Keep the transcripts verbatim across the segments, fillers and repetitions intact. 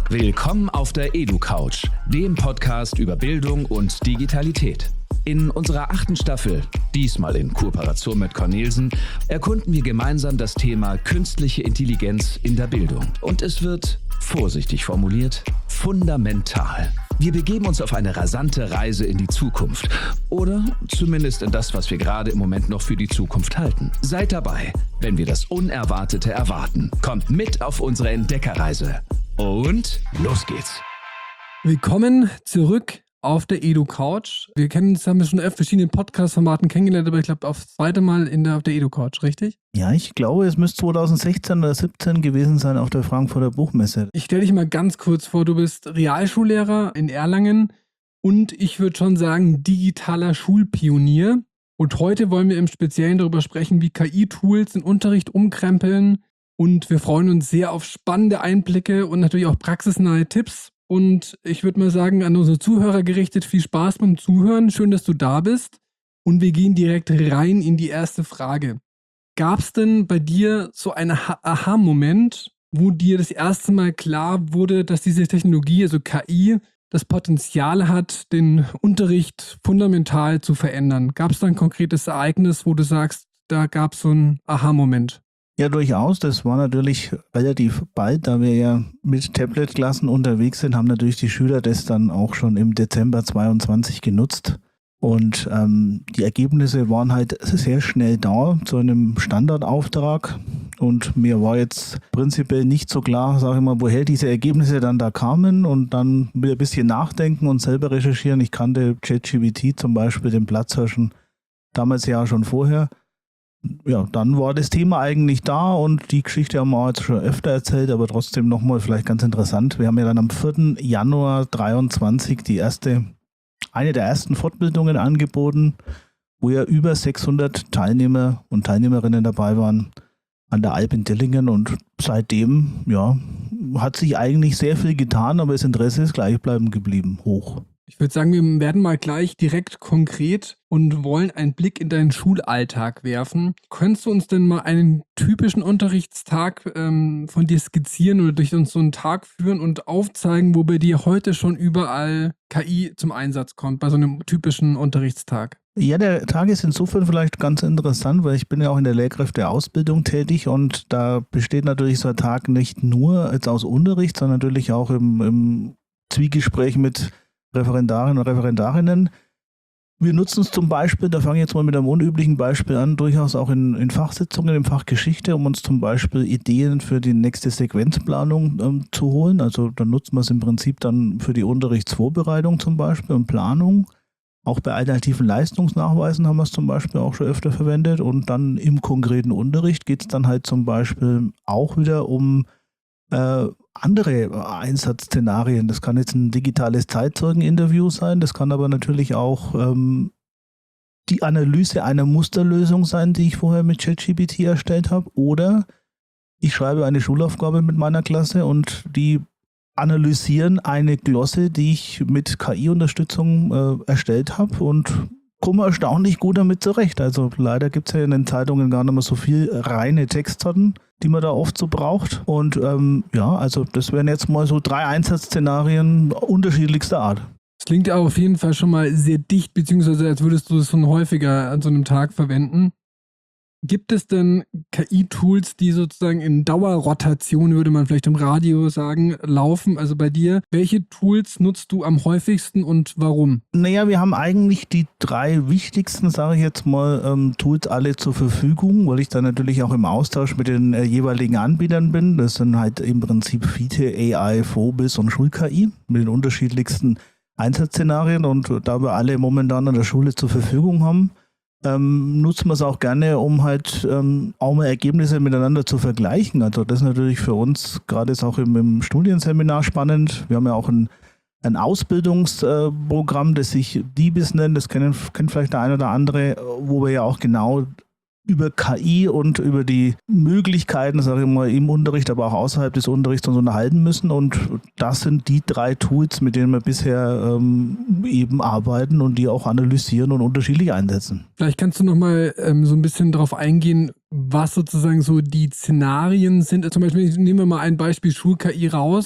Willkommen auf der EduCouch, dem Podcast über Bildung und Digitalität. In unserer achten Staffel, diesmal in Kooperation mit Cornelsen, erkunden wir gemeinsam das Thema künstliche Intelligenz in der Bildung. Und es wird, vorsichtig formuliert, fundamental. Wir begeben uns auf eine rasante Reise in die Zukunft. Oder zumindest in das, was wir gerade im Moment noch für die Zukunft halten. Seid dabei, wenn wir das Unerwartete erwarten. Kommt mit auf unsere Entdeckerreise. Und los geht's. Willkommen zurück auf der EduCouch. Wir kennen uns, haben wir schon auf verschiedenen Podcast-Formaten kennengelernt, aber ich glaube auf das zweite Mal in der, auf der EduCouch, richtig? Ja, ich glaube, es müsste zwanzig sechzehn oder siebzehn gewesen sein auf der Frankfurter Buchmesse. Ich stelle dich mal ganz kurz vor, du bist Realschullehrer in Erlangen und ich würde schon sagen digitaler Schulpionier. Und heute wollen wir im Speziellen darüber sprechen, wie K I-Tools den Unterricht umkrempeln. Und wir freuen uns sehr auf spannende Einblicke und natürlich auch praxisnahe Tipps. Und ich würde mal sagen, an unsere Zuhörer gerichtet, viel Spaß beim Zuhören. Schön, dass du da bist. Und wir gehen direkt rein in die erste Frage. Gab es denn bei dir so einen Aha-Moment, wo dir das erste Mal klar wurde, dass diese Technologie, also K I, das Potenzial hat, den Unterricht fundamental zu verändern? Gab es da ein konkretes Ereignis, wo du sagst, da gab es so einen Aha-Moment? Ja, durchaus. Das war natürlich relativ bald, da wir ja mit Tablet-Klassen unterwegs sind, haben natürlich die Schüler das dann auch schon im Dezember zweiundzwanzig genutzt. Und ähm, die Ergebnisse waren halt sehr schnell da zu einem Standardauftrag. Und mir war jetzt prinzipiell nicht so klar, sage ich mal, woher diese Ergebnisse dann da kamen. Und dann wieder ein bisschen nachdenken und selber recherchieren. Ich kannte ChatGPT zum Beispiel, den Platzhirschen, damals ja schon vorher. Ja, dann war das Thema eigentlich da und die Geschichte haben wir jetzt schon öfter erzählt, aber trotzdem nochmal vielleicht ganz interessant. Wir haben ja dann am vierten Januar dreiundzwanzig die erste, eine der ersten Fortbildungen angeboten, wo ja über sechshundert Teilnehmer und Teilnehmerinnen dabei waren an der Alp in Dillingen und seitdem, ja, hat sich eigentlich sehr viel getan, aber das Interesse ist gleichbleibend geblieben, hoch. Ich würde sagen, wir werden mal gleich direkt konkret und wollen einen Blick in deinen Schulalltag werfen. Könntest du uns denn mal einen typischen Unterrichtstag ähm, von dir skizzieren oder durch uns so einen Tag führen und aufzeigen, wo bei dir heute schon überall K I zum Einsatz kommt, bei so einem typischen Unterrichtstag? Ja, der Tag ist insofern vielleicht ganz interessant, weil ich bin ja auch in der Lehrkräfteausbildung tätig und da besteht natürlich so ein Tag nicht nur jetzt aus Unterricht, sondern natürlich auch im, im Zwiegespräch mit Referendarinnen und Referendarinnen. Wir nutzen es zum Beispiel, da fange ich jetzt mal mit einem unüblichen Beispiel an, durchaus auch in, in Fachsitzungen im Fach Geschichte, um uns zum Beispiel Ideen für die nächste Sequenzplanung ähm, zu holen. Also dann nutzen wir es im Prinzip dann für die Unterrichtsvorbereitung zum Beispiel und Planung. Auch bei alternativen Leistungsnachweisen haben wir es zum Beispiel auch schon öfter verwendet. Und dann im konkreten Unterricht geht es dann halt zum Beispiel auch wieder um äh, andere Einsatzszenarien. Das kann jetzt ein digitales Zeitzeugeninterview sein, das kann aber natürlich auch ähm, die Analyse einer Musterlösung sein, die ich vorher mit ChatGPT erstellt habe. Oder ich schreibe eine Schulaufgabe mit meiner Klasse und die analysieren eine Glosse, die ich mit K I-Unterstützung äh, erstellt habe und komme erstaunlich gut damit zurecht. Also leider gibt es ja in den Zeitungen gar nicht mehr so viel reine Textsorten, die man da oft so braucht. Und ähm, ja, also das wären jetzt mal so drei Einsatzszenarien unterschiedlichster Art. Das klingt ja auf jeden Fall schon mal sehr dicht, beziehungsweise als würdest du es schon häufiger an so einem Tag verwenden. Gibt es denn K I-Tools, die sozusagen in Dauerrotation, würde man vielleicht im Radio sagen, laufen? Also bei dir, welche Tools nutzt du am häufigsten und warum? Naja, wir haben eigentlich die drei wichtigsten, sage ich jetzt mal, ähm, Tools alle zur Verfügung, weil ich dann natürlich auch im Austausch mit den äh, jeweiligen Anbietern bin. Das sind halt im Prinzip Fite, A I, Phobis und Schul-K I mit den unterschiedlichsten Einsatzszenarien. Und da wir alle momentan an der Schule zur Verfügung haben, Ähm, nutzen wir es auch gerne, um halt ähm, auch mal Ergebnisse miteinander zu vergleichen. Also das ist natürlich für uns gerade jetzt auch im, im Studienseminar spannend. Wir haben ja auch ein, ein Ausbildungsprogramm, äh, das sich D I B I S nennt, das kennen, kennt vielleicht der eine oder andere, wo wir ja auch genau über K I und über die Möglichkeiten, sage ich mal, im Unterricht, aber auch außerhalb des Unterrichts uns unterhalten müssen. Und das sind die drei Tools, mit denen wir bisher ähm, eben arbeiten und die auch analysieren und unterschiedlich einsetzen. Vielleicht kannst du nochmal ähm, so ein bisschen darauf eingehen, was sozusagen so die Szenarien sind. Zum Beispiel, nehmen wir mal ein Beispiel Schul-K I raus.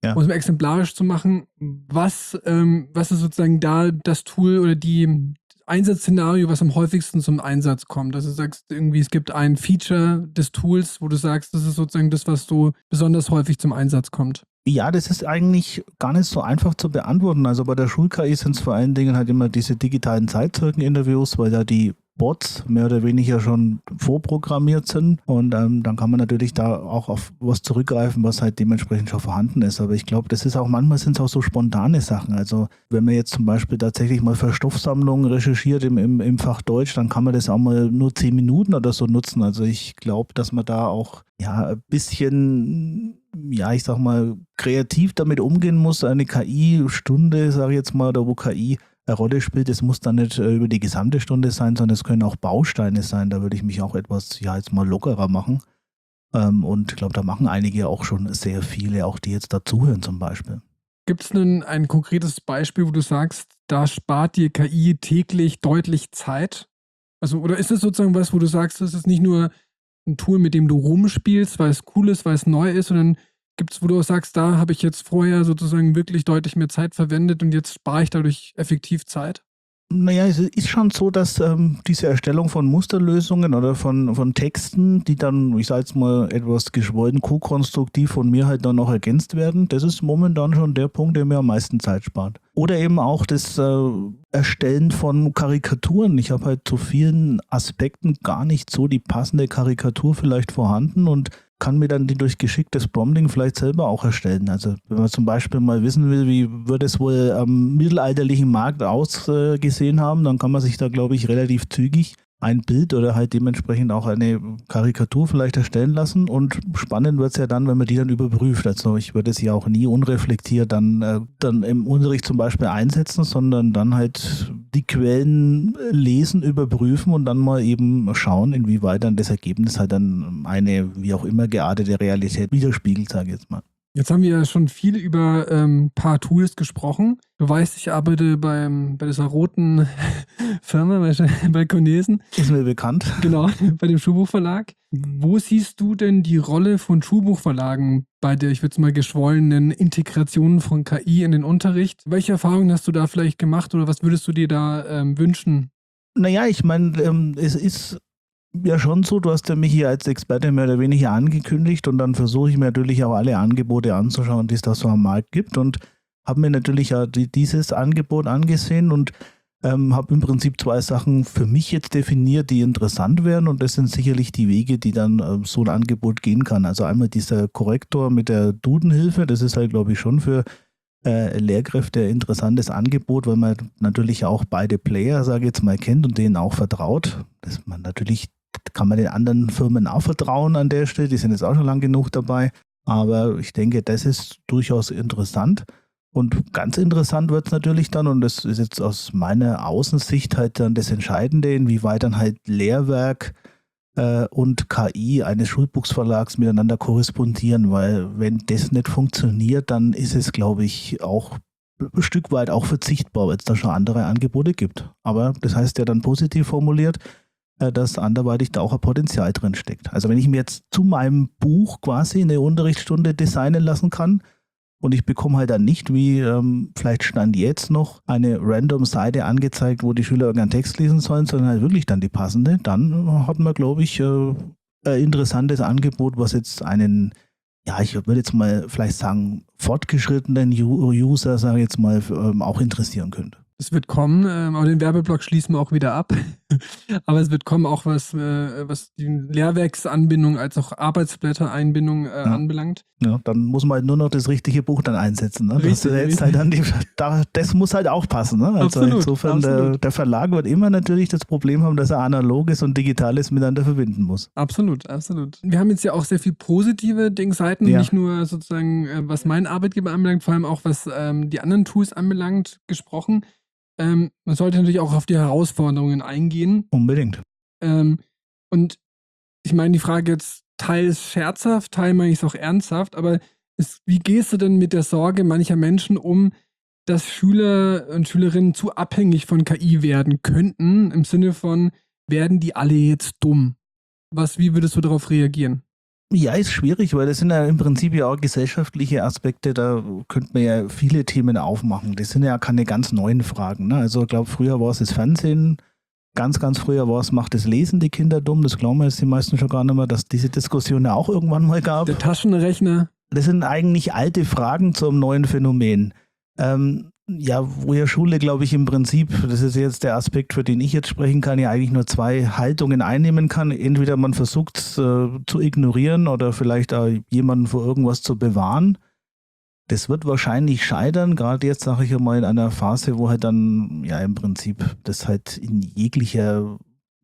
Ja. Um es mal exemplarisch zu machen, was, ähm, was ist sozusagen da das Tool oder die Einsatzszenario, was am häufigsten zum Einsatz kommt? Also du sagst irgendwie, es gibt ein Feature des Tools, wo du sagst, das ist sozusagen das, was so besonders häufig zum Einsatz kommt. Ja, das ist eigentlich gar nicht so einfach zu beantworten. Also bei der Schul-K I sind es vor allen Dingen halt immer diese digitalen Zeitzeugen-Interviews, weil da die Bots mehr oder weniger schon vorprogrammiert sind und ähm, dann kann man natürlich da auch auf was zurückgreifen, was halt dementsprechend schon vorhanden ist. Aber ich glaube, das ist auch, manchmal sind es auch so spontane Sachen. Also wenn man jetzt zum Beispiel tatsächlich mal für Stoffsammlungen recherchiert im, im, im Fach Deutsch, dann kann man das auch mal nur zehn Minuten oder so nutzen. Also ich glaube, dass man da auch ja ein bisschen, ja ich sag mal, kreativ damit umgehen muss. Eine K I-Stunde, sage ich jetzt mal, oder wo K I eine Rolle spielt, es muss dann nicht äh, über die gesamte Stunde sein, sondern es können auch Bausteine sein. Da würde ich mich auch etwas, ja, jetzt mal lockerer machen. Ähm, und ich glaube, da machen einige auch schon sehr viele, auch die jetzt dazuhören zum Beispiel. Gibt es denn ein konkretes Beispiel, wo du sagst, da spart dir K I täglich deutlich Zeit? Also, oder ist es sozusagen was, wo du sagst, das ist nicht nur ein Tool, mit dem du rumspielst, weil es cool ist, weil es neu ist, sondern gibt es, wo du auch sagst, da habe ich jetzt vorher sozusagen wirklich deutlich mehr Zeit verwendet und jetzt spare ich dadurch effektiv Zeit? Naja, es ist schon so, dass ähm, diese Erstellung von Musterlösungen oder von, von Texten, die dann, ich sage jetzt mal, etwas geschwollen ko-konstruktiv von mir halt dann noch ergänzt werden, das ist momentan schon der Punkt, der mir am meisten Zeit spart. Oder eben auch das äh, Erstellen von Karikaturen. Ich habe halt zu vielen Aspekten gar nicht so die passende Karikatur vielleicht vorhanden und kann mir dann die durch geschicktes Prompting vielleicht selber auch erstellen. Also wenn man zum Beispiel mal wissen will, wie würde es wohl am mittelalterlichen Markt ausgesehen haben, dann kann man sich da, glaube ich, relativ zügig ein Bild oder halt dementsprechend auch eine Karikatur vielleicht erstellen lassen und spannend wird es ja dann, wenn man die dann überprüft. Also ich würde es ja auch nie unreflektiert dann, äh, dann im Unterricht zum Beispiel einsetzen, sondern dann halt die Quellen lesen, überprüfen und dann mal eben schauen, inwieweit dann das Ergebnis halt dann eine wie auch immer geartete Realität widerspiegelt, sage ich jetzt mal. Jetzt haben wir ja schon viel über ein ähm, paar Tools gesprochen. Du weißt, ich arbeite beim, bei dieser roten Firma, bei, bei Cornelsen. Ist mir bekannt. Genau, bei dem Schulbuchverlag. Wo siehst du denn die Rolle von Schulbuchverlagen bei der, ich würde es mal, geschwollenen Integration von K I in den Unterricht? Welche Erfahrungen hast du da vielleicht gemacht oder was würdest du dir da ähm, wünschen? Naja, ich meine, ähm, es ist ja schon so, du hast ja mich hier als Experte mehr oder weniger angekündigt und dann versuche ich mir natürlich auch alle Angebote anzuschauen, die es da so am Markt gibt und habe mir natürlich ja die, dieses Angebot angesehen und ähm, habe im Prinzip zwei Sachen für mich jetzt definiert, die interessant wären und das sind sicherlich die Wege, die dann äh, so ein Angebot gehen kann. Also einmal dieser Korrektor mit der Dudenhilfe, das ist halt glaube ich schon für äh, Lehrkräfte ein interessantes Angebot, weil man natürlich auch beide Player, sage ich jetzt mal, kennt und denen auch vertraut. Das man natürlich kann man den anderen Firmen auch vertrauen an der Stelle, die sind jetzt auch schon lang genug dabei, aber ich denke, das ist durchaus interessant und ganz interessant wird es natürlich dann und das ist jetzt aus meiner Außensicht halt dann das Entscheidende, inwieweit dann halt Lehrwerk äh, und K I eines Schulbuchverlags miteinander korrespondieren, weil wenn das nicht funktioniert, dann ist es, glaube ich, auch ein Stück weit auch verzichtbar, weil es da schon andere Angebote gibt. Aber das heißt ja dann positiv formuliert, dass anderweitig da auch ein Potenzial drin steckt. Also wenn ich mir jetzt zu meinem Buch quasi eine Unterrichtsstunde designen lassen kann und ich bekomme halt dann nicht, wie ähm, vielleicht stand jetzt noch, eine random Seite angezeigt, wo die Schüler irgendeinen Text lesen sollen, sondern halt wirklich dann die passende, dann hat man, glaube ich, äh, ein interessantes Angebot, was jetzt einen, ja, ich würde jetzt mal vielleicht sagen, fortgeschrittenen User, sage ich jetzt mal, ähm, auch interessieren könnte. Es wird kommen, ähm, aber den Werbeblock schließen wir auch wieder ab. Aber es wird kommen, auch was, äh, was die Lehrwerksanbindung als auch Arbeitsblätter-Einbindung äh, ja. anbelangt. Ja, dann muss man halt nur noch das richtige Buch dann einsetzen. Ne? Richtig, das, jetzt halt dann die, da, das muss halt auch passen. Ne? Also absolut, insofern, absolut. Der, der Verlag wird immer natürlich das Problem haben, dass er Analoges und Digitales miteinander verbinden muss. Absolut, absolut. Wir haben jetzt ja auch sehr viel positive Seiten, ja. nicht nur sozusagen, äh, was meinen Arbeitgeber anbelangt, vor allem auch was ähm, die anderen Tools anbelangt, gesprochen. Ähm, man sollte natürlich auch auf die Herausforderungen eingehen. Unbedingt. Ähm, und ich meine, die Frage jetzt teils scherzhaft, teils meine ich es auch ernsthaft, aber ist, wie gehst du denn mit der Sorge mancher Menschen um, dass Schüler und Schülerinnen zu abhängig von K I werden könnten, im Sinne von, werden die alle jetzt dumm? Was, wie würdest du darauf reagieren? Ja, ist schwierig, weil das sind ja im Prinzip ja auch gesellschaftliche Aspekte, da könnte man ja viele Themen aufmachen. Das sind ja keine ganz neuen Fragen. Ne? Also ich glaube, früher war es das Fernsehen, ganz, ganz früher war es, macht das Lesen die Kinder dumm, das glauben wir jetzt die meisten schon gar nicht mehr, dass diese Diskussion ja auch irgendwann mal gab. Der Taschenrechner. Das sind eigentlich alte Fragen zum neuen Phänomen. Ähm, ja, wo ja Schule, glaube ich, im Prinzip, das ist jetzt der Aspekt, für den ich jetzt sprechen kann, ja eigentlich nur zwei Haltungen einnehmen kann. Entweder man versucht es äh, zu ignorieren oder vielleicht auch jemanden vor irgendwas zu bewahren. Das wird wahrscheinlich scheitern, gerade jetzt, sage ich ja mal, in einer Phase, wo halt dann ja im Prinzip das halt in jeglicher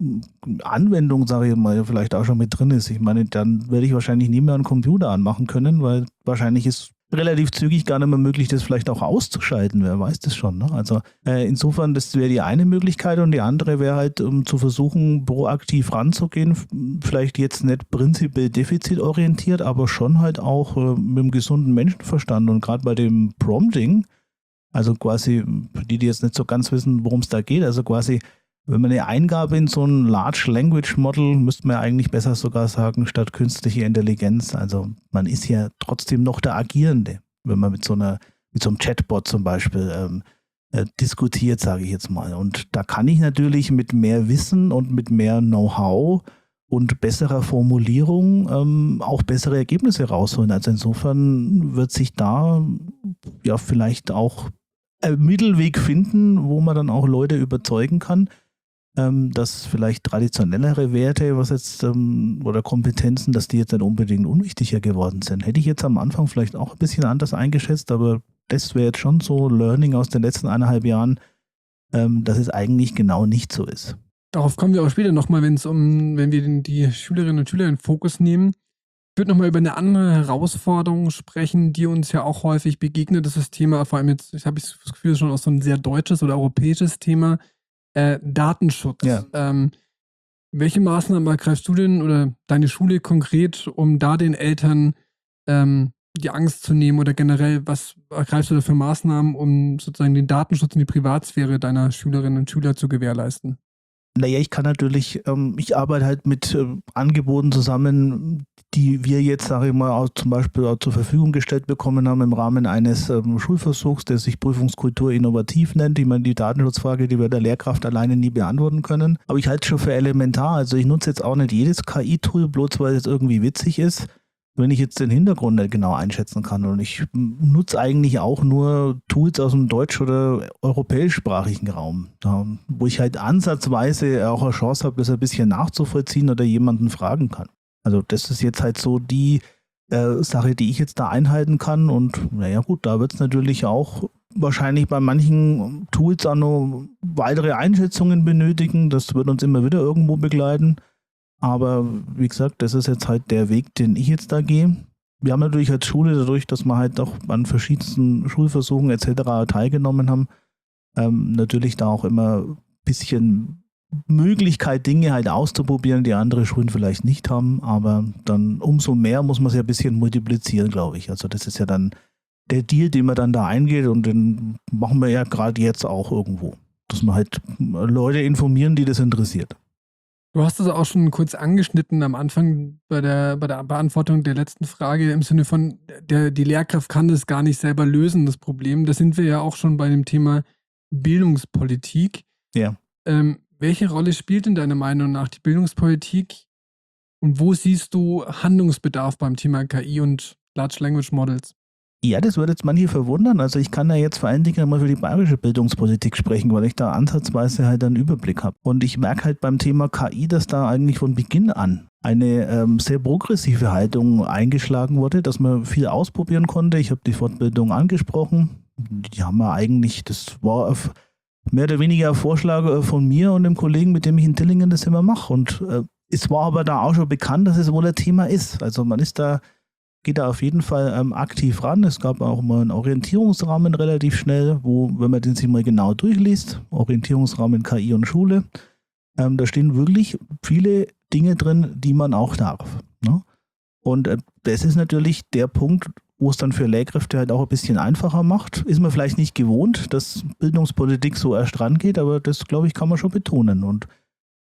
Anwendung, sage ich mal, vielleicht auch schon mit drin ist. Ich meine, dann werde ich wahrscheinlich nie mehr einen Computer anmachen können, weil wahrscheinlich ist relativ zügig gar nicht mehr möglich, das vielleicht auch auszuschalten. Wer weiß das schon. Ne? Also äh, insofern, das wäre die eine Möglichkeit und die andere wäre halt, um zu versuchen, proaktiv ranzugehen, vielleicht jetzt nicht prinzipiell defizitorientiert, aber schon halt auch äh, mit einem gesunden Menschenverstand und gerade bei dem Prompting, also quasi, für die, die jetzt nicht so ganz wissen, worum es da geht, also quasi, wenn man eine Eingabe in so ein Large Language Model, müsste man ja eigentlich besser sogar sagen, statt künstliche Intelligenz. Also man ist ja trotzdem noch der Agierende, wenn man mit so einer, mit so einem Chatbot zum Beispiel ähm, äh, diskutiert, sage ich jetzt mal. Und da kann ich natürlich mit mehr Wissen und mit mehr Know-how und besserer Formulierung ähm, auch bessere Ergebnisse rausholen. Also insofern wird sich da ja vielleicht auch ein Mittelweg finden, wo man dann auch Leute überzeugen kann, Ähm, dass vielleicht traditionellere Werte, was jetzt ähm, oder Kompetenzen, dass die jetzt nicht unbedingt unwichtiger geworden sind. Hätte ich jetzt am Anfang vielleicht auch ein bisschen anders eingeschätzt, aber das wäre jetzt schon so Learning aus den letzten eineinhalb Jahren, ähm, dass es eigentlich genau nicht so ist. Darauf kommen wir auch später nochmal, wenn es um, wenn wir den, die Schülerinnen und Schüler in Fokus nehmen. Ich würde nochmal über eine andere Herausforderung sprechen, die uns ja auch häufig begegnet. Das ist das Thema, vor allem jetzt, ich habe das Gefühl, schon auch so ein sehr deutsches oder europäisches Thema. Äh, Datenschutz. Ja. Ähm, welche Maßnahmen ergreifst du denn oder deine Schule konkret, um da den Eltern ähm, die Angst zu nehmen oder generell, was ergreifst du da für Maßnahmen, um sozusagen den Datenschutz und die Privatsphäre deiner Schülerinnen und Schüler zu gewährleisten? Naja, ich kann natürlich, ähm, ich arbeite halt mit äh, Angeboten zusammen, die wir jetzt, sage ich mal, auch zum Beispiel auch zur Verfügung gestellt bekommen haben im Rahmen eines ähm, Schulversuchs, der sich Prüfungskultur innovativ nennt. Ich meine, die Datenschutzfrage, die wir der Lehrkraft alleine nie beantworten können. Aber ich halte es schon für elementar. Also ich nutze jetzt auch nicht jedes K I-Tool, bloß weil es irgendwie witzig ist, wenn ich jetzt den Hintergrund nicht genau einschätzen kann. Und ich nutze eigentlich auch nur Tools aus dem deutsch- oder europäischsprachigen Raum, da, wo ich halt ansatzweise auch eine Chance habe, das ein bisschen nachzuvollziehen oder jemanden fragen kann. Also das ist jetzt halt so die äh, Sache, die ich jetzt da einhalten kann. Und naja gut, da wird es natürlich auch wahrscheinlich bei manchen Tools auch noch weitere Einschätzungen benötigen. Das wird uns immer wieder irgendwo begleiten. Aber wie gesagt, das ist jetzt halt der Weg, den ich jetzt da gehe. Wir haben natürlich als Schule, dadurch, dass wir halt auch an verschiedensten Schulversuchen et cetera teilgenommen haben, ähm, natürlich da auch immer ein bisschen Möglichkeit, Dinge halt auszuprobieren, die andere Schulen vielleicht nicht haben. Aber dann umso mehr muss man es ja ein bisschen multiplizieren, glaube ich. Also das ist ja dann der Deal, den man dann da eingeht und den machen wir ja gerade jetzt auch irgendwo. Dass wir halt Leute informieren, die das interessiert. Du hast es auch schon kurz angeschnitten am Anfang bei der, bei der Beantwortung der letzten Frage im Sinne von, der, die Lehrkraft kann das gar nicht selber lösen, das Problem. Da sind wir ja auch schon bei dem Thema Bildungspolitik. Ja. Ähm, welche Rolle spielt in deiner Meinung nach die Bildungspolitik und wo siehst du Handlungsbedarf beim Thema K I und Large Language Models? Ja, das würde jetzt manche verwundern. Also ich kann da jetzt vor allen Dingen mal für die bayerische Bildungspolitik sprechen, weil ich da ansatzweise halt einen Überblick habe. Und ich merke halt beim Thema K I, dass da eigentlich von Beginn an eine ähm, sehr progressive Haltung eingeschlagen wurde, dass man viel ausprobieren konnte. Ich habe die Fortbildung angesprochen. Die haben wir eigentlich, das war auf mehr oder weniger ein Vorschlag von mir und dem Kollegen, mit dem ich in Dillingen das immer mache. Und äh, es war aber da auch schon bekannt, dass es wohl ein Thema ist. Also man ist da geht da auf jeden Fall ähm, aktiv ran. Es gab auch mal einen Orientierungsrahmen relativ schnell, wo, wenn man den sich mal genau durchliest, Orientierungsrahmen K I und Schule, ähm, da stehen wirklich viele Dinge drin, die man auch darf. Ne? Und äh, das ist natürlich der Punkt, wo es dann für Lehrkräfte halt auch ein bisschen einfacher macht. Ist man vielleicht nicht gewohnt, dass Bildungspolitik so erst rangeht, aber das, glaube ich, kann man schon betonen. Und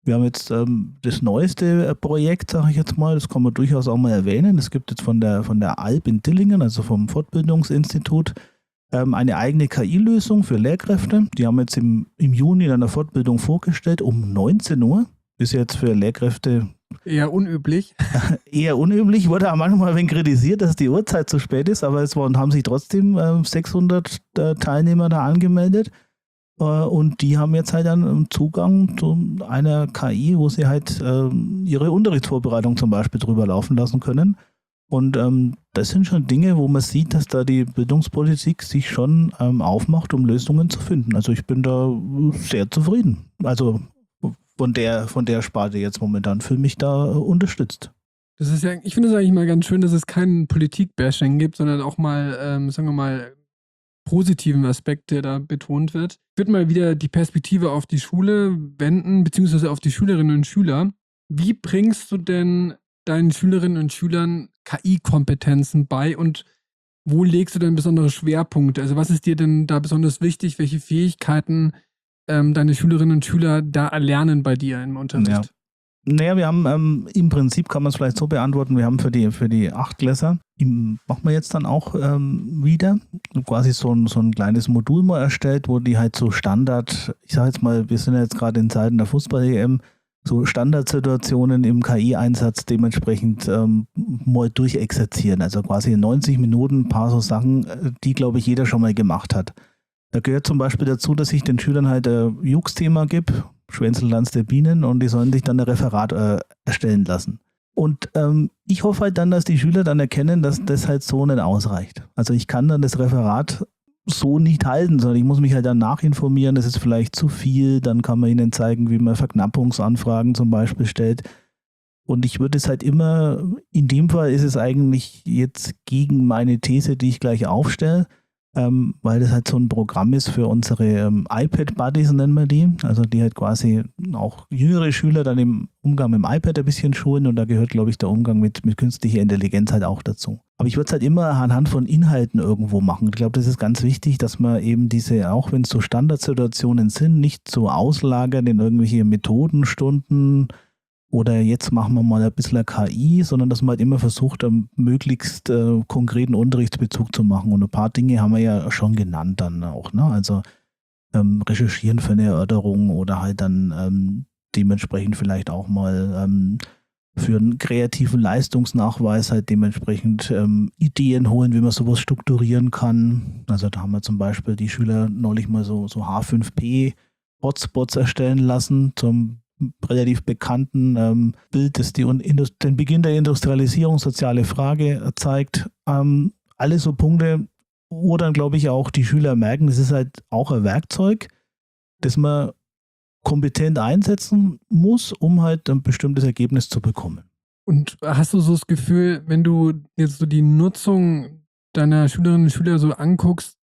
Wir haben jetzt ähm, das neueste Projekt, sage ich jetzt mal, das kann man durchaus auch mal erwähnen. Es gibt jetzt von der, von der A L B in Dillingen, also vom Fortbildungsinstitut, ähm, eine eigene K I-Lösung für Lehrkräfte. Die haben wir jetzt im, im Juni in einer Fortbildung vorgestellt, um neunzehn Uhr. Ist jetzt für Lehrkräfte eher unüblich. Eher unüblich, wurde auch manchmal ein wenig kritisiert, dass die Uhrzeit zu spät ist, aber es waren, haben sich trotzdem äh, sechshundert äh, Teilnehmer da angemeldet äh, und die haben jetzt halt dann Zugang zu einer K I, wo sie halt äh, ihre Unterrichtsvorbereitung zum Beispiel drüber laufen lassen können. Und ähm, das sind schon Dinge, wo man sieht, dass da die Bildungspolitik sich schon ähm, aufmacht, um Lösungen zu finden. Also ich bin da sehr zufrieden. Also von der, von der Sparte jetzt momentan für mich da unterstützt. Das ist ja, ich finde es eigentlich mal ganz schön, dass es keinen Politik-Bashing gibt, sondern auch mal, ähm, sagen wir mal, positiven Aspekt, der da betont wird. Ich würde mal wieder die Perspektive auf die Schule wenden, beziehungsweise auf die Schülerinnen und Schüler. Wie bringst du denn deinen Schülerinnen und Schülern K I-Kompetenzen bei und wo legst du denn besondere Schwerpunkte? Also was ist dir denn da besonders wichtig? Welche Fähigkeiten ähm, deine Schülerinnen und Schüler da erlernen bei dir im Unterricht? Ja. Naja, wir haben ähm, im Prinzip, kann man es vielleicht so beantworten, wir haben für die, für die Achtklässler, im, machen wir jetzt dann auch ähm, wieder, quasi so ein, so ein kleines Modul mal erstellt, wo die halt so Standard, ich sage jetzt mal, wir sind ja jetzt gerade in Zeiten der Fußball-E M, so Standardsituationen im K I-Einsatz dementsprechend ähm, mal durchexerzieren. Also quasi in neunzig Minuten ein paar so Sachen, die, glaube ich, jeder schon mal gemacht hat. Da gehört zum Beispiel dazu, dass ich den Schülern halt ein Jux-Thema gebe, Schwänzeltanz der Bienen, und die sollen sich dann ein Referat äh, erstellen lassen. Und ähm, ich hoffe halt dann, dass die Schüler dann erkennen, dass das halt so nicht ausreicht. Also ich kann dann das Referat so nicht halten, sondern ich muss mich halt dann nachinformieren, das ist vielleicht zu viel, dann kann man ihnen zeigen, wie man Verknappungsanfragen zum Beispiel stellt. Und ich würde es halt immer, in dem Fall ist es eigentlich jetzt gegen meine These, die ich gleich aufstelle, ähm, weil das halt so ein Programm ist für unsere ähm, iPad-Buddies, nennen wir die, also die halt quasi auch jüngere Schüler dann im Umgang mit dem iPad ein bisschen schulen, und da gehört, glaube ich, der Umgang mit, mit künstlicher Intelligenz halt auch dazu. Aber ich würde es halt immer anhand von Inhalten irgendwo machen. Ich glaube, das ist ganz wichtig, dass man eben diese, auch wenn es so Standardsituationen sind, nicht so auslagern in irgendwelche Methodenstunden oder jetzt machen wir mal ein bisschen K I, sondern dass man halt immer versucht, einen möglichst äh, konkreten Unterrichtsbezug zu machen. Und ein paar Dinge haben wir ja schon genannt dann auch, ne? Also ähm, recherchieren für eine Erörterung oder halt dann ähm, dementsprechend vielleicht auch mal ähm, für einen kreativen Leistungsnachweis halt dementsprechend ähm, Ideen holen, wie man sowas strukturieren kann. Also da haben wir zum Beispiel die Schüler neulich mal so, so H fünf P Hotspots erstellen lassen zum relativ bekannten ähm, Bild, das die Indust- den Beginn der Industrialisierung, soziale Frage zeigt. Ähm, alle so Punkte, wo dann, glaube ich, auch die Schüler merken, das ist halt auch ein Werkzeug, das man kompetent einsetzen muss, um halt ein bestimmtes Ergebnis zu bekommen. Und hast du so das Gefühl, wenn du jetzt so die Nutzung deiner Schülerinnen und Schüler so anguckst,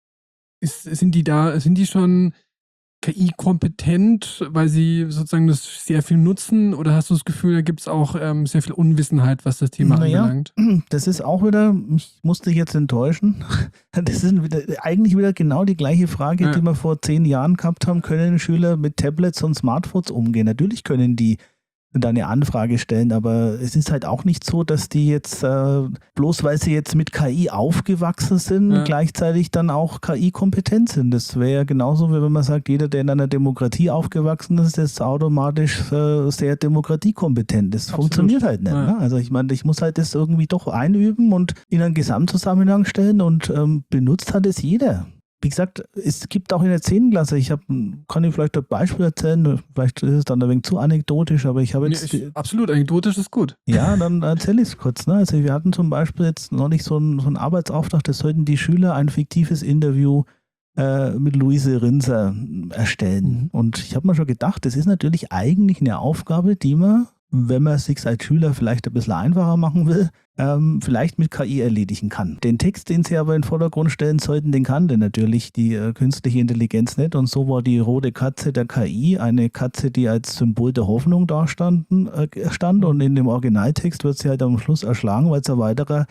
ist, sind die da, sind die schon K I-kompetent, weil sie sozusagen das sehr viel nutzen, oder hast du das Gefühl, da gibt es auch ähm, sehr viel Unwissenheit, was das Thema naja, anbelangt? Das ist auch wieder, ich musste dich jetzt enttäuschen, das ist wieder, eigentlich wieder genau die gleiche Frage, ja. die wir vor zehn Jahren gehabt haben, können Schüler mit Tablets und Smartphones umgehen? Natürlich können die da eine Anfrage stellen, aber es ist halt auch nicht so, dass die jetzt, äh, bloß weil sie jetzt mit K I aufgewachsen sind, ja. gleichzeitig dann auch K I-kompetent sind. Das wäre ja genauso, wie wenn man sagt, jeder, der in einer Demokratie aufgewachsen ist, ist automatisch äh, sehr demokratiekompetent. Das Absolut. Funktioniert halt nicht. Ja. Ne? Also ich meine, ich muss halt das irgendwie doch einüben und in einen Gesamtzusammenhang stellen, und ähm, benutzt hat es jeder. Wie gesagt, es gibt auch in der zehnten Klasse, ich hab, kann ich vielleicht ein Beispiel erzählen, vielleicht ist es dann ein wenig zu anekdotisch, aber ich habe jetzt... Nee, ich, absolut, anekdotisch ist gut. Ja, dann erzähle ich es kurz. Ne? Also wir hatten zum Beispiel jetzt noch nicht so einen, so einen Arbeitsauftrag, das sollten die Schüler ein fiktives Interview äh, mit Luise Rinser erstellen. Mhm. Und ich habe mir schon gedacht, das ist natürlich eigentlich eine Aufgabe, die man, wenn man es sich als Schüler vielleicht ein bisschen einfacher machen will, ähm, vielleicht mit K I erledigen kann. Den Text, den sie aber in den Vordergrund stellen sollten, den kannte natürlich die äh, künstliche Intelligenz nicht. Und so war die rote Katze der K I eine Katze, die als Symbol der Hoffnung da standen, äh, stand. Und in dem Originaltext wird sie halt am Schluss erschlagen, weil es ein weiterer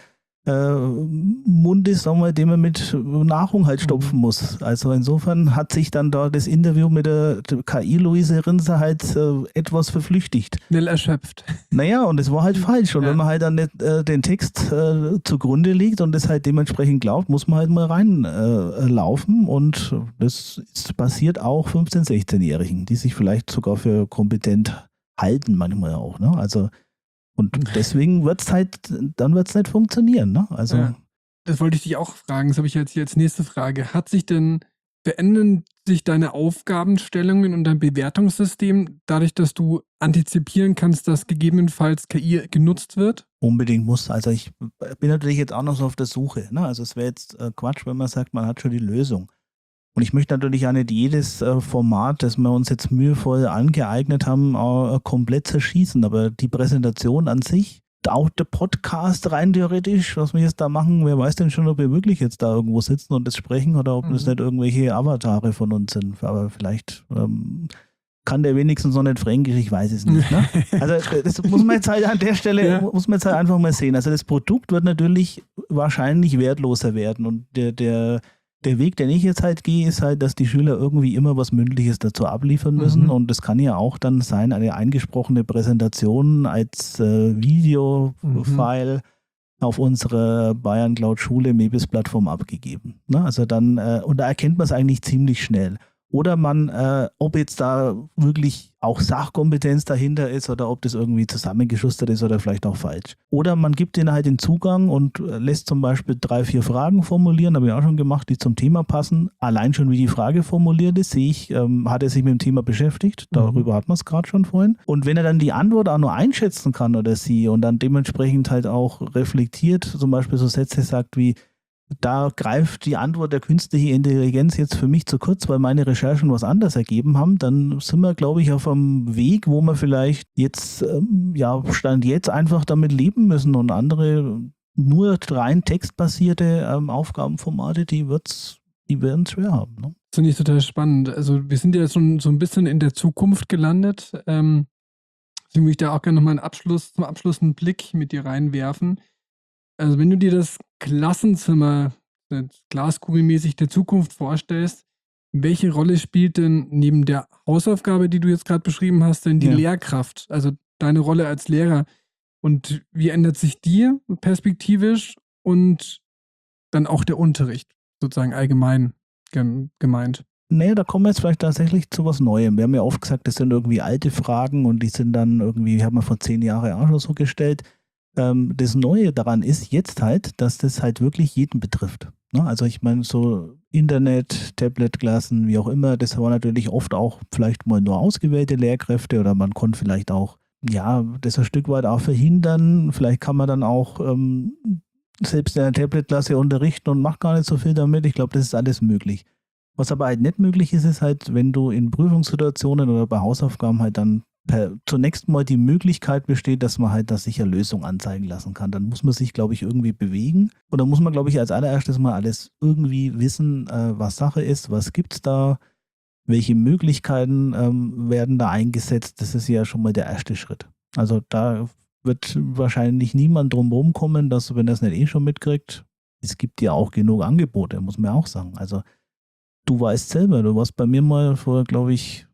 äh, Mund ist, sagen wir, den man mit Nahrung halt stopfen muss. Also insofern hat sich dann da das Interview mit der K I-Luise Rinser halt äh, etwas verflüchtigt. Schnell erschöpft. Naja, und es war halt falsch. Und Ja. wenn man halt dann nicht äh, den Text äh, zugrunde liegt und das halt dementsprechend glaubt, muss man halt mal reinlaufen. Äh, und das ist, passiert auch fünfzehn-, sechzehnjährigen, die sich vielleicht sogar für kompetent halten manchmal auch. Ne? Also und deswegen wird es halt, dann wird es nicht funktionieren. Ne? Also Ja. Das wollte ich dich auch fragen, das habe ich jetzt hier als nächste Frage. Hat sich denn, verändern sich deine Aufgabenstellungen und dein Bewertungssystem dadurch, dass du antizipieren kannst, dass gegebenenfalls K I genutzt wird? unbedingt muss. Also ich bin natürlich jetzt auch noch so auf der Suche. Ne? Also es wäre jetzt äh, Quatsch, wenn man sagt, man hat schon die Lösung. Und ich möchte natürlich auch nicht jedes äh, Format, das wir uns jetzt mühevoll angeeignet haben, äh, komplett zerschießen. Aber die Präsentation an sich, auch der Podcast rein theoretisch, was wir jetzt da machen, wer weiß denn schon, ob wir wirklich jetzt da irgendwo sitzen und das sprechen oder ob Mhm. das nicht irgendwelche Avatare von uns sind. Aber vielleicht ähm, kann der wenigstens noch nicht Fränkisch, ich weiß es nicht. Ne? Also das muss man jetzt halt an der Stelle, Ja. muss man jetzt halt einfach mal sehen. Also das Produkt wird natürlich wahrscheinlich wertloser werden und der, der Der Weg, den ich jetzt halt gehe, ist halt, dass die Schüler irgendwie immer was Mündliches dazu abliefern müssen. Mhm. Und das kann ja auch dann sein, eine eingesprochene Präsentation als äh, Video-File auf unsere Bayern Cloud Schule Mebis-Plattform abgegeben. Ne? Also dann, äh, und da erkennt man es eigentlich ziemlich schnell. Oder man, äh, ob jetzt da wirklich auch Sachkompetenz dahinter ist oder ob das irgendwie zusammengeschustert ist oder vielleicht auch falsch. Oder man gibt denen halt den Zugang und äh, lässt zum Beispiel drei, vier Fragen formulieren, habe ich auch schon gemacht, die zum Thema passen. Allein schon, wie die Frage formuliert ist, sehe ich, ähm, hat er sich mit dem Thema beschäftigt. Darüber Mhm. hat man es gerade schon vorhin. Und wenn er dann die Antwort auch nur einschätzen kann oder sie und dann dementsprechend halt auch reflektiert, zum Beispiel so Sätze sagt wie, da greift die Antwort der künstlichen Intelligenz jetzt für mich zu kurz, weil meine Recherchen was anderes ergeben haben, dann sind wir, glaube ich, auf einem Weg, wo wir vielleicht jetzt, ähm, ja, Stand jetzt einfach damit leben müssen und andere nur rein textbasierte ähm, Aufgabenformate, die wird's, die werden es schwer haben. Ne? Das finde ich total spannend. Also wir sind ja schon so ein bisschen in der Zukunft gelandet. Ähm, deswegen würde ich da auch gerne nochmal einen Abschluss, zum Abschluss einen Blick mit dir reinwerfen. Also wenn du dir das Klassenzimmer glaskugelmäßig der Zukunft vorstellst, welche Rolle spielt denn neben der Hausaufgabe, die du jetzt gerade beschrieben hast, denn die Ja. Lehrkraft, also deine Rolle als Lehrer? Und wie ändert sich die perspektivisch und dann auch der Unterricht sozusagen allgemein gem- gemeint? Nee, da kommen wir jetzt vielleicht tatsächlich zu was Neuem. Wir haben ja oft gesagt, das sind irgendwie alte Fragen und die sind dann irgendwie, die haben wir vor zehn Jahren auch schon so gestellt. Ähm, das Neue daran ist jetzt halt, dass das halt wirklich jeden betrifft. Ne? Also ich meine, so Internet, Tablet-Klassen, wie auch immer, das war natürlich oft auch vielleicht mal nur ausgewählte Lehrkräfte oder man konnte vielleicht auch, ja, das ein Stück weit auch verhindern. Vielleicht kann man dann auch ähm, selbst in einer Tablet-Klasse unterrichten und macht gar nicht so viel damit. Ich glaube, das ist alles möglich. Was aber halt nicht möglich ist, ist halt, wenn du in Prüfungssituationen oder bei Hausaufgaben halt dann per, zunächst mal die Möglichkeit besteht, dass man halt da sicher Lösung anzeigen lassen kann. Dann muss man sich, glaube ich, irgendwie bewegen. Und dann muss man, glaube ich, als allererstes mal alles irgendwie wissen, äh, was Sache ist, was gibt es da, welche Möglichkeiten ähm, werden da eingesetzt. Das ist ja schon mal der erste Schritt. Also da wird wahrscheinlich niemand drum rumkommen, dass, wenn er es nicht eh schon mitkriegt, es gibt ja auch genug Angebote, muss man auch sagen. Also du weißt selber, du warst bei mir mal vor, glaube ich,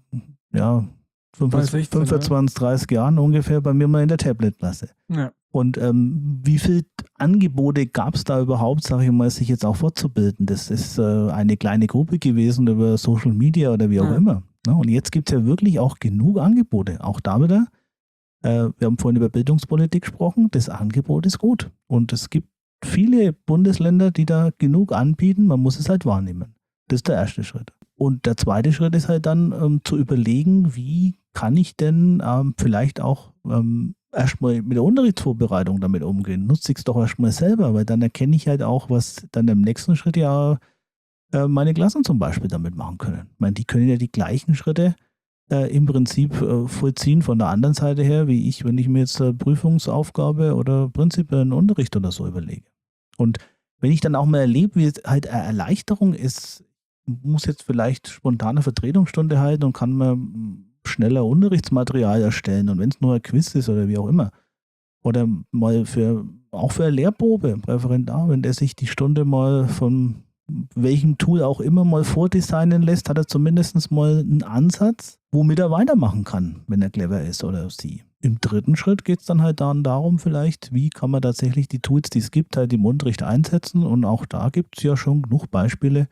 ja, fünfundzwanzig, fünfundzwanzig, dreißig Jahren ungefähr bei mir mal in der Tablet-Klasse. Ja. Und ähm, wie viele Angebote gab es da überhaupt, sage ich mal, sich jetzt auch fortzubilden? Das ist äh, eine kleine Gruppe gewesen über Social Media oder wie auch Ja. immer. Ne? Und jetzt gibt es ja wirklich auch genug Angebote. Auch da wieder, äh, wir haben vorhin über Bildungspolitik gesprochen, das Angebot ist gut. Und es gibt viele Bundesländer, die da genug anbieten, man muss es halt wahrnehmen. Das ist der erste Schritt. Und der zweite Schritt ist halt dann ähm, zu überlegen, wie kann ich denn ähm, vielleicht auch ähm, erstmal mit der Unterrichtsvorbereitung damit umgehen. Nutze ich es doch erstmal selber, weil dann erkenne ich halt auch, was dann im nächsten Schritt ja äh, meine Klassen zum Beispiel damit machen können. Ich meine, die können ja die gleichen Schritte äh, im Prinzip äh, vollziehen von der anderen Seite her, wie ich, wenn ich mir jetzt äh, Prüfungsaufgabe oder prinzipiell einen Unterricht oder so überlege. Und wenn ich dann auch mal erlebe, wie es halt eine Erleichterung ist, muss jetzt vielleicht spontane Vertretungsstunde halten und kann man schneller Unterrichtsmaterial erstellen und wenn es nur ein Quiz ist oder wie auch immer. Oder mal für, auch für eine Lehrprobe, Referendar, wenn der sich die Stunde mal von welchem Tool auch immer mal vordesignen lässt, hat er zumindest mal einen Ansatz, womit er weitermachen kann, wenn er clever ist oder sie. Im dritten Schritt geht es dann halt dann darum vielleicht, wie kann man tatsächlich die Tools, die es gibt, halt im Unterricht einsetzen. Und auch da gibt es ja schon genug Beispiele,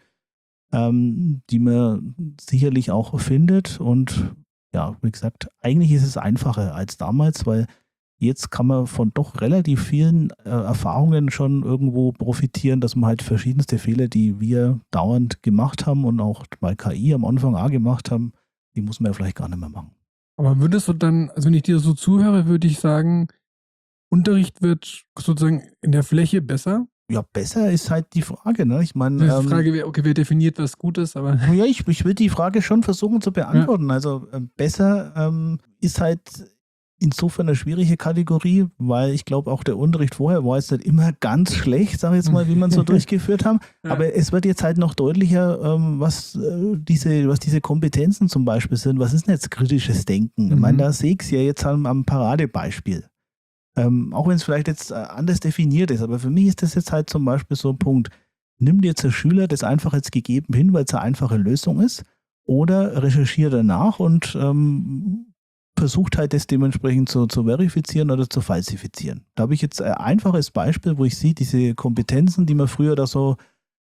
ähm, die man sicherlich auch findet. Und ja, wie gesagt, eigentlich ist es einfacher als damals, weil jetzt kann man von doch relativ vielen äh, Erfahrungen schon irgendwo profitieren, dass man halt verschiedenste Fehler, die wir dauernd gemacht haben und auch bei K I am Anfang auch gemacht haben, die muss man ja vielleicht gar nicht mehr machen. Aber würdest du dann, also wenn ich dir so zuhöre, würde ich sagen, Unterricht wird sozusagen in der Fläche besser? Ja, besser ist halt die Frage, ne? Ich meine, Die ähm, Frage wäre, okay, wer definiert, was gut ist, aber... ja, ich, ich will die Frage schon versuchen zu beantworten. Ja. Also äh, besser ähm, ist halt insofern eine schwierige Kategorie, weil ich glaube, auch der Unterricht vorher war jetzt nicht immer ganz schlecht, sage ich jetzt mal, wie man so durchgeführt haben. Ja. Aber es wird jetzt halt noch deutlicher, ähm, was, äh, diese, was diese Kompetenzen zum Beispiel sind. Was ist denn jetzt kritisches Denken? Mhm. Ich meine, da sehe ich es ja jetzt am, am Paradebeispiel. Ähm, auch wenn es vielleicht jetzt äh, anders definiert ist. Aber für mich ist das jetzt halt zum Beispiel so ein Punkt. Nimm dir jetzt ein Schüler das einfach jetzt gegeben hin, weil es eine einfache Lösung ist, oder recherchiere danach und ähm, versucht halt das dementsprechend zu, zu verifizieren oder zu falsifizieren. Da habe ich jetzt ein einfaches Beispiel, wo ich sehe, diese Kompetenzen, die man früher da so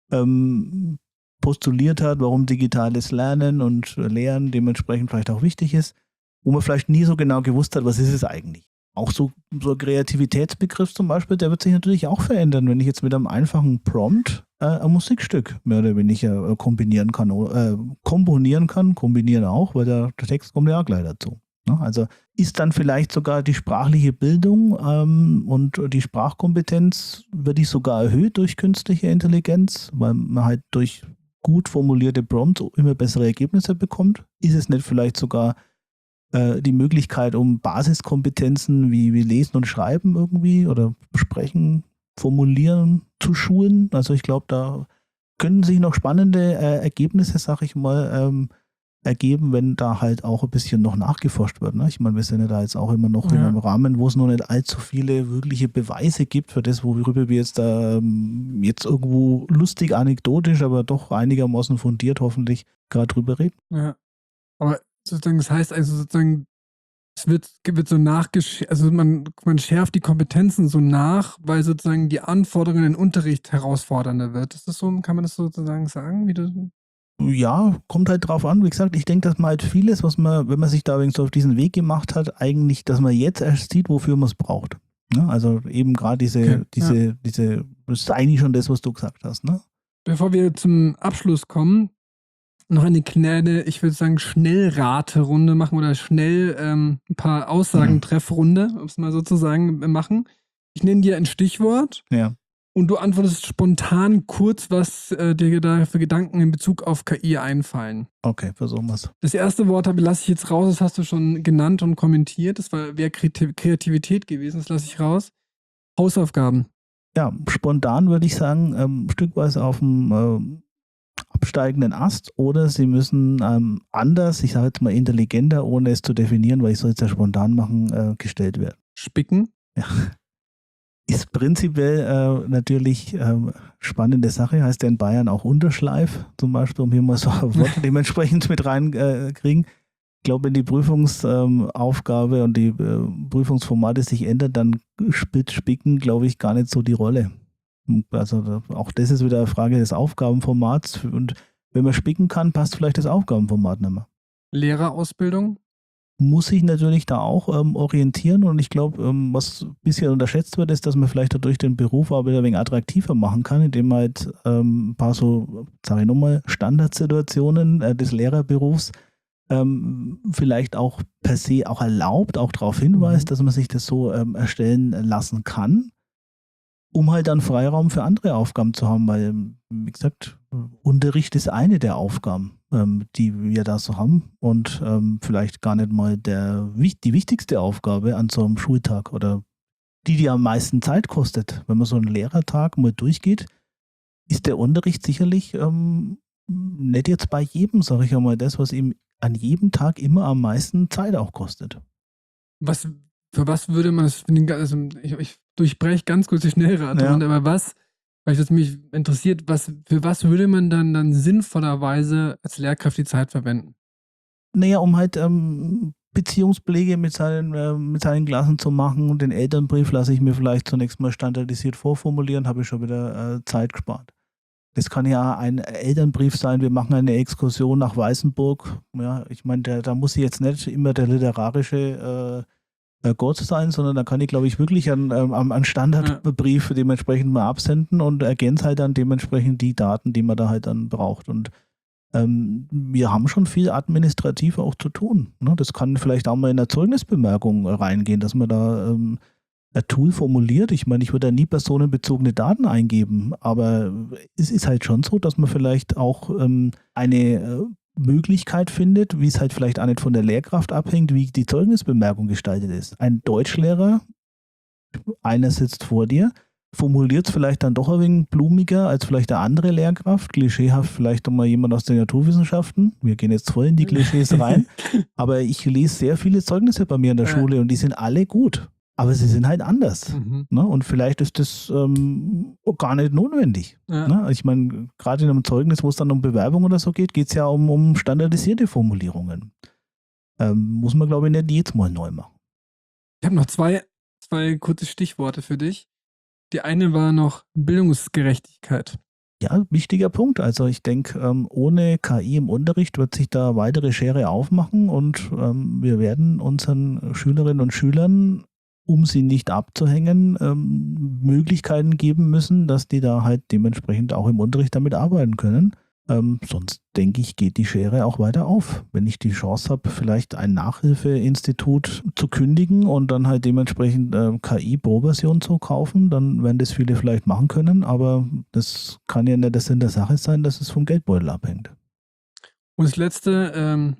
ähm, postuliert hat, warum digitales Lernen und Lehren dementsprechend vielleicht auch wichtig ist, wo man vielleicht nie so genau gewusst hat, was ist es eigentlich. Auch so, so ein Kreativitätsbegriff zum Beispiel, der wird sich natürlich auch verändern, wenn ich jetzt mit einem einfachen Prompt äh, ein Musikstück mehr oder weniger äh, kombinieren kann, äh, komponieren kann, kombinieren auch, weil der, der Text kommt ja auch gleich dazu. Also ist dann vielleicht sogar die sprachliche Bildung ähm, und die Sprachkompetenz, wird die sogar erhöht durch künstliche Intelligenz, weil man halt durch gut formulierte Prompts immer bessere Ergebnisse bekommt? Ist es nicht vielleicht sogar äh, die Möglichkeit, um Basiskompetenzen wie, wie Lesen und Schreiben irgendwie oder Sprechen, Formulieren zu schulen? Also ich glaube, da können sich noch spannende äh, Ergebnisse, sag ich mal, ähm, ergeben, wenn da halt auch ein bisschen noch nachgeforscht wird. Ne? Ich meine, wir sind ja da jetzt auch immer noch ja. in einem Rahmen, wo es noch nicht allzu viele wirkliche Beweise gibt für das, worüber wir jetzt da ähm, jetzt irgendwo lustig, anekdotisch, aber doch einigermaßen fundiert hoffentlich gerade drüber reden. Ja, aber sozusagen, das heißt also sozusagen, es wird, wird so nachgeschärft, also man, man schärft die Kompetenzen so nach, weil sozusagen die Anforderungen in den Unterricht herausfordernder wird. Ist das so, kann man das sozusagen sagen, wie du... Ja, kommt halt drauf an. Wie gesagt, ich denke, dass man halt vieles, was man, wenn man sich da so auf diesen Weg gemacht hat, eigentlich, dass man jetzt erst sieht, wofür man es braucht. Ne? Also eben gerade diese, okay, diese, ja. diese, das ist eigentlich schon das, was du gesagt hast. Ne? Bevor wir zum Abschluss kommen, noch eine kleine, ich würde sagen, Schnellraterunde machen oder schnell ähm, ein paar Aussagentreffrunde, um es mal sozusagen machen. Ich nenne dir ein Stichwort. Ja. Und du antwortest spontan kurz, was äh, dir da für Gedanken in Bezug auf K I einfallen. Okay, versuchen wir es. Das erste Wort lasse ich jetzt raus, das hast du schon genannt und kommentiert. Das wäre Kreativität gewesen, das lasse ich raus. Hausaufgaben. Ja, spontan würde ich sagen, ähm, stückweise auf dem ähm, absteigenden Ast, oder sie müssen ähm, anders, ich sage jetzt mal intelligenter, ohne es zu definieren, weil ich soll es ja spontan machen, äh, gestellt werden. Spicken. Ja. Ist prinzipiell äh, natürlich äh, spannende Sache, heißt ja in Bayern auch Unterschleif zum Beispiel, um hier mal so Worte dementsprechend mit reinkriegen. Äh, ich glaube, wenn die Prüfungsaufgabe ähm, und die äh, Prüfungsformate sich ändern, dann spielt Spicken, glaube ich, gar nicht so die Rolle. Also auch das ist wieder eine Frage des Aufgabenformats, und wenn man spicken kann, passt vielleicht das Aufgabenformat nicht mehr. Lehrerausbildung? Muss sich natürlich da auch ähm, orientieren, und ich glaube, ähm, was ein bisschen unterschätzt wird, ist, dass man vielleicht dadurch den Beruf aber ein wenig attraktiver machen kann, indem man halt ähm, ein paar so, sage ich nochmal, Standardsituationen äh, des Lehrerberufs ähm, vielleicht auch per se auch erlaubt, auch darauf hinweist, mhm. dass man sich das so ähm, erstellen lassen kann, um halt dann Freiraum für andere Aufgaben zu haben, weil, wie gesagt, Unterricht ist eine der Aufgaben, ähm, die wir da so haben, und ähm, vielleicht gar nicht mal der, die wichtigste Aufgabe an so einem Schultag oder die, die am meisten Zeit kostet. Wenn man so einen Lehrertag mal durchgeht, ist der Unterricht sicherlich ähm, nicht jetzt bei jedem, sage ich einmal, das, was ihm an jedem Tag immer am meisten Zeit auch kostet. Was für was würde man das, also ich, ich durchbreche ganz kurz die Schnellrate, Ja. aber was, weil das mich interessiert, was, für was würde man dann, dann sinnvollerweise als Lehrkraft die Zeit verwenden? Naja, um halt ähm, Beziehungspflege mit seinen, äh, mit seinen Klassen zu machen und den Elternbrief lasse ich mir vielleicht zunächst mal standardisiert vorformulieren, habe ich schon wieder äh, Zeit gespart. Das kann ja ein Elternbrief sein, wir machen eine Exkursion nach Weißenburg. Ja, ich meine, der, da muss jetzt nicht immer der literarische äh, Gott sein, sondern da kann ich, glaube ich, wirklich einen, einen Standardbrief dementsprechend mal absenden und ergänze halt dann dementsprechend die Daten, die man da halt dann braucht. Und ähm, wir haben schon viel administrativ auch zu tun. Ne? Das kann vielleicht auch mal in der Zeugnisbemerkung reingehen, dass man da ähm, ein Tool formuliert. Ich meine, ich würde da nie personenbezogene Daten eingeben, aber es ist halt schon so, dass man vielleicht auch ähm, eine äh, Möglichkeit findet, wie es halt vielleicht auch nicht von der Lehrkraft abhängt, wie die Zeugnisbemerkung gestaltet ist. Ein Deutschlehrer, einer sitzt vor dir, formuliert es vielleicht dann doch ein wenig blumiger als vielleicht eine andere Lehrkraft, klischeehaft vielleicht nochmal jemand aus den Naturwissenschaften. Wir gehen jetzt voll in die Klischees rein, aber ich lese sehr viele Zeugnisse bei mir in der Schule und die sind alle gut. Aber sie sind halt anders. Mhm. Ne? Und vielleicht ist das ähm, gar nicht notwendig. Ja. Ne? Ich meine, gerade in einem Zeugnis, wo es dann um Bewerbung oder so geht, geht es ja um, um standardisierte Formulierungen. Ähm, muss man, glaube ich, nicht jedes Mal neu machen. Ich habe noch zwei, zwei kurze Stichworte für dich. Die eine war noch Bildungsgerechtigkeit. Ja, wichtiger Punkt. Also ich denke, ähm, ohne K I im Unterricht wird sich da weitere Schere aufmachen und ähm, wir werden unseren Schülerinnen und Schülern, um sie nicht abzuhängen, ähm, Möglichkeiten geben müssen, dass die da halt dementsprechend auch im Unterricht damit arbeiten können. Ähm, sonst denke ich, geht die Schere auch weiter auf. Wenn ich die Chance habe, vielleicht ein Nachhilfeinstitut zu kündigen und dann halt dementsprechend äh, K I-Pro-Version zu kaufen, dann werden das viele vielleicht machen können, aber das kann ja nicht der Sinn der Sache sein, dass es vom Geldbeutel abhängt. Und das letzte, ähm,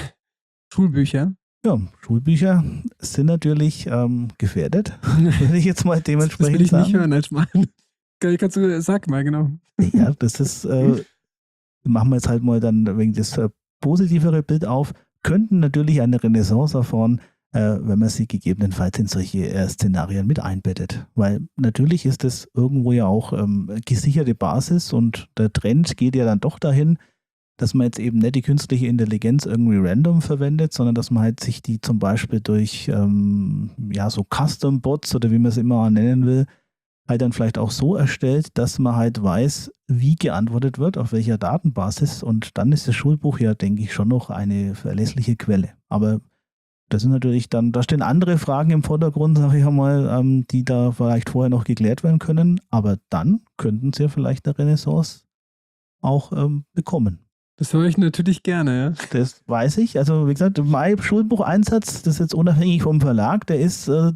Schulbücher. Ja, Schulbücher sind natürlich ähm, gefährdet, würde ich jetzt mal dementsprechend Das will ich sagen. nicht hören, als mal. Kannst du, sag mal, genau. Ja, das ist, äh, machen wir jetzt halt mal dann wegen das äh, positivere Bild auf, könnten natürlich eine Renaissance erfahren, äh, wenn man sie gegebenenfalls in solche äh, Szenarien mit einbettet. Weil natürlich ist das irgendwo ja auch ähm, gesicherte Basis und der Trend geht ja dann doch dahin, dass man jetzt eben nicht die künstliche Intelligenz irgendwie random verwendet, sondern dass man halt sich die zum Beispiel durch ähm, ja so Custom-Bots oder wie man es immer nennen will, halt dann vielleicht auch so erstellt, dass man halt weiß, wie geantwortet wird, auf welcher Datenbasis, und dann ist das Schulbuch ja, denke ich, schon noch eine verlässliche Quelle. Aber das sind natürlich dann, da stehen andere Fragen im Vordergrund, sage ich einmal, ähm, die da vielleicht vorher noch geklärt werden können, aber dann könnten sie ja vielleicht eine Renaissance auch ähm, bekommen. Das höre ich natürlich gerne, ja. Das weiß ich. Also wie gesagt, mein Schulbucheinsatz, das ist jetzt unabhängig vom Verlag, der ist, äh,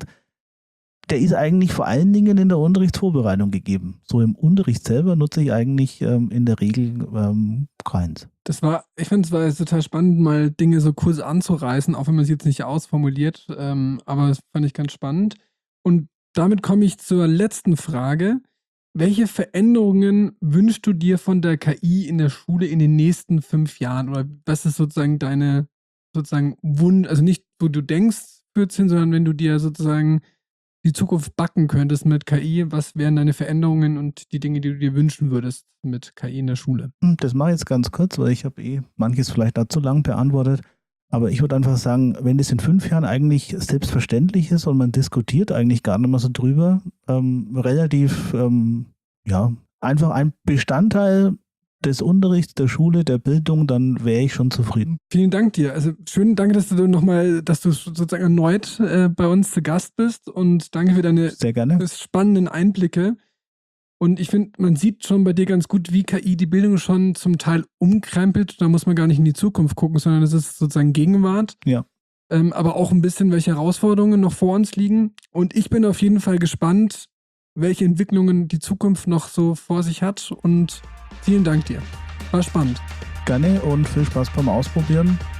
der ist eigentlich vor allen Dingen in der Unterrichtsvorbereitung gegeben. So im Unterricht selber nutze ich eigentlich ähm, in der Regel ähm, keins. Das war, ich finde es war jetzt total spannend, mal Dinge so kurz anzureißen, auch wenn man sie jetzt nicht ausformuliert, ähm, aber das fand ich ganz spannend. Und damit komme ich zur letzten Frage. Welche Veränderungen wünschst du dir von der K I in der Schule in den nächsten fünf Jahren? Oder was ist sozusagen deine sozusagen Wunsch, also nicht, wo du denkst, führt hin, sondern wenn du dir sozusagen die Zukunft backen könntest mit K I, was wären deine Veränderungen und die Dinge, die du dir wünschen würdest mit K I in der Schule? Das mache ich jetzt ganz kurz, weil ich habe eh manches vielleicht da zu lang beantwortet. Aber ich würde einfach sagen, wenn es in fünf Jahren eigentlich selbstverständlich ist und man diskutiert eigentlich gar nicht mehr so drüber, ähm, relativ, ähm, ja, einfach ein Bestandteil des Unterrichts, der Schule, der Bildung, dann wäre ich schon zufrieden. Vielen Dank dir. Also schönen Dank, dass du nochmal, dass du sozusagen erneut äh, bei uns zu Gast bist und danke für deine Sehr gerne. spannenden Einblicke. Und ich finde, man sieht schon bei dir ganz gut, wie K I die Bildung schon zum Teil umkrempelt. Da muss man gar nicht in die Zukunft gucken, sondern das ist sozusagen Gegenwart. Ja. Ähm, aber auch ein bisschen, welche Herausforderungen noch vor uns liegen. Und ich bin auf jeden Fall gespannt, welche Entwicklungen die Zukunft noch so vor sich hat. Und vielen Dank dir. War spannend. Gerne und viel Spaß beim Ausprobieren.